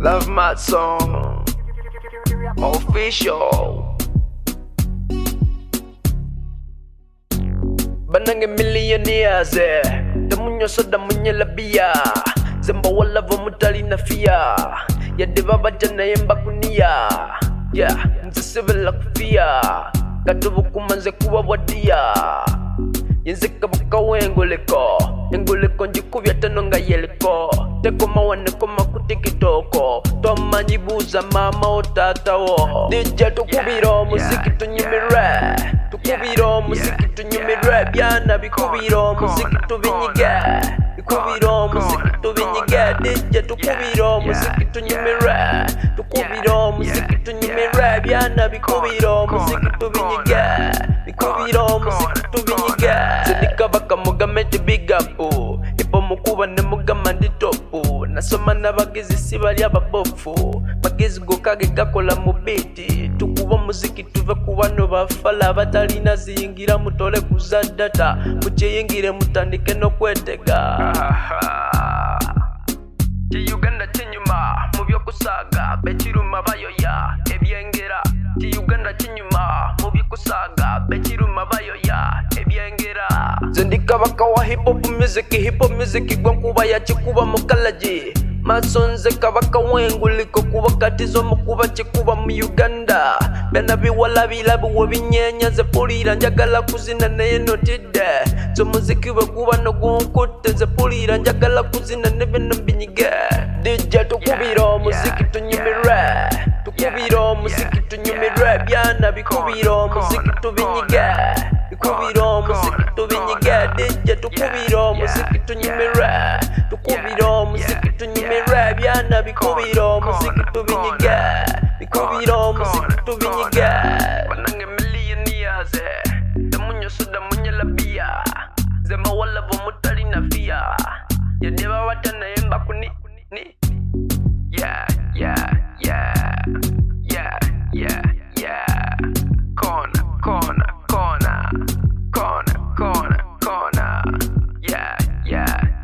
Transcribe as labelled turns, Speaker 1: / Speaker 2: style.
Speaker 1: Love my song official. Banang millionaires damunyo so damunye labia zemba wala vomutali na fia ya deva bajana yemba kunia ya nzisibela kufia katubu kumanze kuba wadia yenzeka bukawengoleko engoleko njikubya tanonga yeleko teko mawane koma kutikitoko tomanyibuza mama otatawo dija tukubiro muziki tunyumire tukubiro muziki tunyumire byana bikubiro muziki tubinyige bikubiro muziki tubinyige dija tukubiro muziki tunyumire tukubiro muziki tunyumire byana bikubiro muziki tubinyige bikubiro muziki tubinyige zedika bakamugamete big up ipo mukuba ne mugama ndi topu nasoma n'abagizi sibali ababofu magezi gokage gakola mu beat tukuba muziki tuve ku bano bafala batalina ziyingira mutole kuza data mukiyingire mutandike no kwetega Uganda kinyuma mu byokusaga bekiruma bayoya ebyengera Uganda kinyuma mu byokusaga bekiruma bayoya ebyengera zendika bakawa hip hop music gwankuba yakikuba mukalaji masonze kabaka wenguliko kuba katizo mukuba kikuba mu Uganda bena biwala bilabu webinyenya ze polira njagala kuzina naye notide zo muziki bekuba no gunkutte ze polira njagala kuzina ne bena binyige dija tukubiro muziki tunyumire tukubiro muziki tunyumire byana bikubiro muziki tubinyige bikubiro muziki tubinyige dija tukubiro muziki tunyumire tukubiro muziki tunyumire byana bikubiro muziki tubinyige bikubiro muziki tubinyige banange millionaires damunyo so damunye labia zema wala vomutali na fia yadeva watana yemba kuni yeah corner yeah